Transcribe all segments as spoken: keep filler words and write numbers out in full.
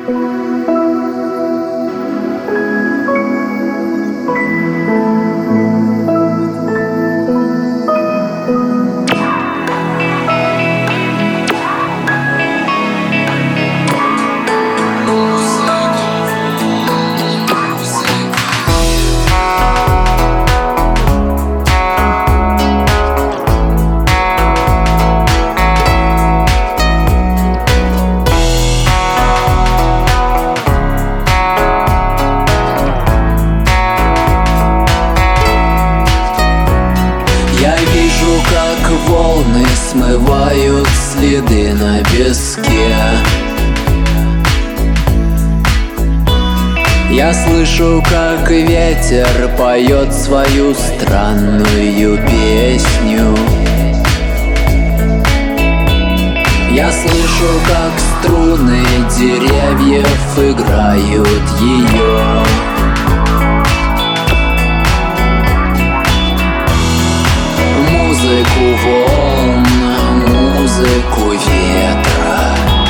Как волны смывают следы на песке. Я слышу, как ветер поет свою странную песню. Я слышу, как струны деревьев играют ее. Музыку волн, музыку ветра,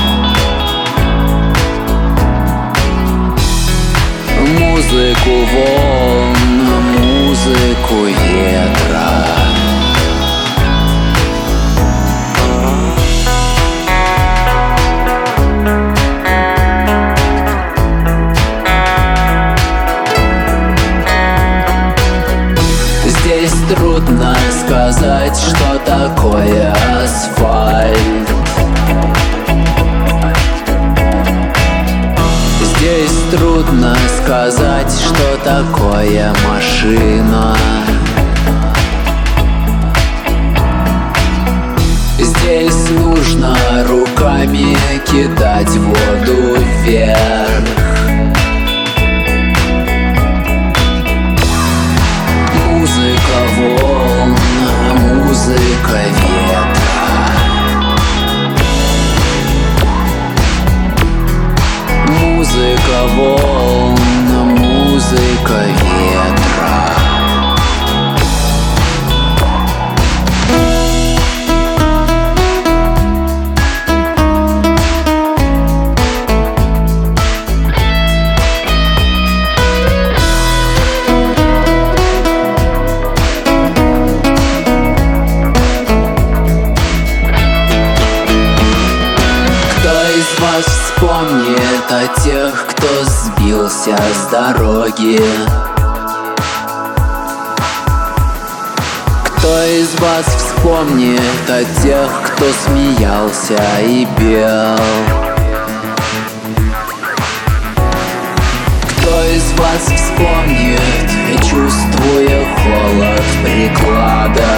музыку волн, музыку ветра. Здесь трудно сказать, что такое асфальт. Здесь трудно сказать, что такое машина. Здесь нужно руками кидать воду вверх. Музыка волн, музыка ветра, музыка волн, музыка ветра. Вас вспомнит о тех, кто сбился с дороги. Кто из вас вспомнит о тех, кто смеялся и пел? Кто из вас вспомнит, чувствуя холод приклада?